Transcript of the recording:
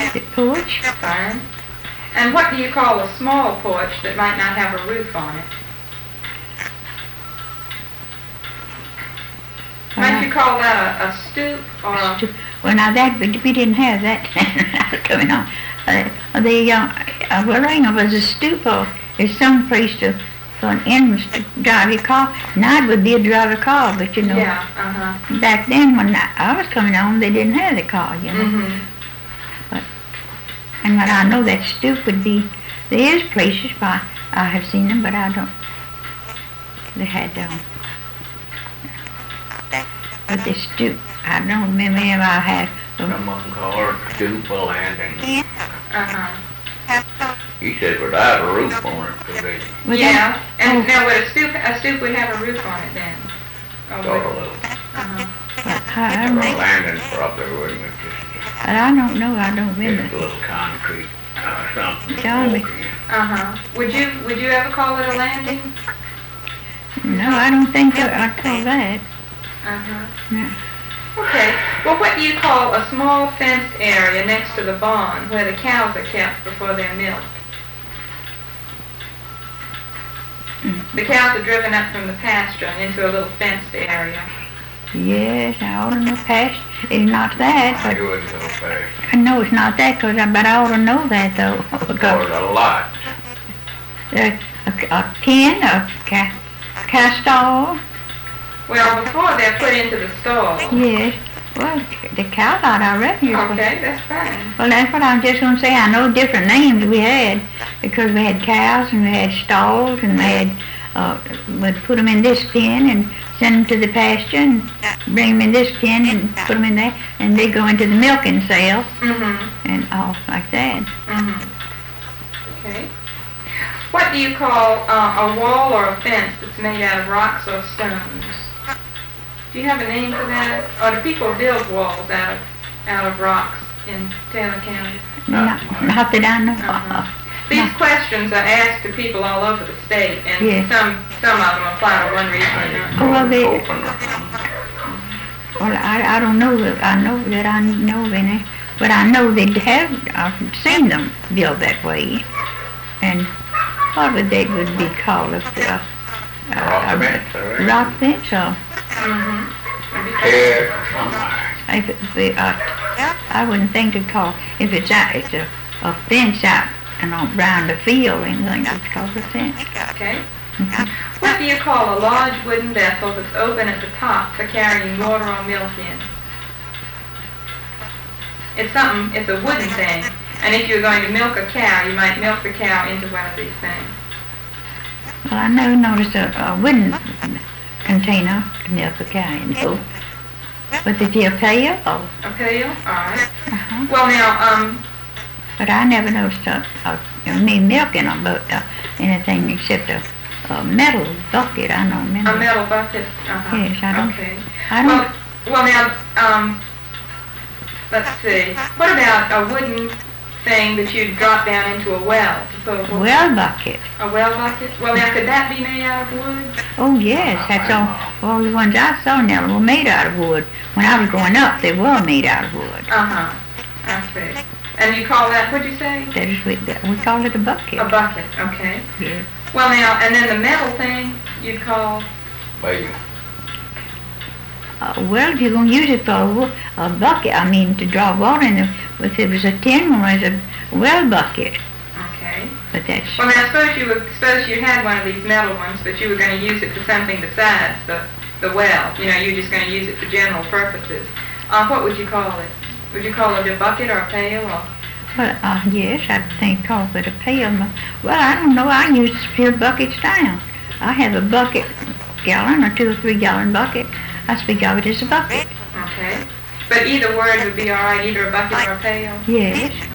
The porch? Fine. And what do you call a small porch that might not have a roof on it? Might you call that a stoop or a... Well, now that, we didn't have that coming on. Well, was a stoop or is some place for an entrance to drive your car. Now it would be to drive a car, but you know, yeah, back then when I was coming on, they didn't have the car, you know. Mm-hmm. And what I know that stoop would be, there is places where I have seen them, but I don't, they had but the stoop, I don't remember if I had. Some of them call it stoop or landing. He said without a roof on it, so they Yeah, and now would a stoop would have a roof on it then? Oh, sort of little. I Or don't, a landing probably wouldn't it? but I don't know, I don't Just a remember. little concrete, something. Tell me. Would you ever call it a landing? No, I don't think I'd call that. No. Okay. Well, what do you call a small fenced area next to the barn where the cows are kept before they're milked? The cows are driven up from the pasture and into a little fenced area. Yes, I ought to know past. It's not that, You wouldn't go fast. but no, it's not that, but I ought to know that though. Or Because a lot. a pen, a cow stall. Well, before they're put into the stall. Yes. Well, the cow lot, I reckon. Okay, that's fine. Well, that's what I'm just going to say. I know different names we had because we had cows and we had stalls and we had, we'd put them in this pen and send them to the pasture and bring them in this pen and put them in there and they go into the milking cell and all like that. Okay. What do you call a wall or a fence that's made out of rocks or stones? Do you have a name for that? Or do people build walls out of rocks in Taylor County? Not that I know. These questions are asked to people all over the state, and Yes. some of them apply to one region or another. Well, I don't know that I know any, but I know they have. I've seen them built that way, and what would they would be called if Rock fence, rock fence or Head or something. if it, I wouldn't think to call if it's a fence out and around the field or anything. That's called a fence. Okay. What do you call a large wooden vessel that's open at the top for carrying water or milk in? It's a wooden thing, and if you're going to milk a cow, you might milk the cow into one of these things. Well, I never noticed a wooden container to milk a cow in. No. But is it a pail? A pail? All right. Uh-huh. Well, now, But I never noticed me milking anything except a metal bucket. I don't remember. a metal bucket. Yes, I don't. Okay. I don't. Well, now, let's see. What about a wooden thing that you'd drop down into a well? Well bucket. A well bucket? Well, now, could that be made out of wood? Oh yes, that's all the ones I saw now were made out of wood. When I was growing up, they were made out of wood. I see. And you call that, what'd you say? That is we call it a bucket. A bucket, okay. Yes. Well, now, and then the metal thing you'd call? Pail. Well, if you're going to use it for a bucket, I mean to draw water in it, if it was a tin one, it was a well bucket. Okay. But that's... Well, now, suppose you had one of these metal ones, but you were going to use it for something besides the well. You know, you're just going to use it for general purposes. What would you call it? Would you call it a bucket or a pail? Or? Well, yes, I think call it a pail. Well, I don't know. I used to fill buckets down. I have a bucket, gallon or 2 or 3 gallon bucket. I speak of it as a bucket. Okay. But either word would be all right, either a bucket or a pail? Yes.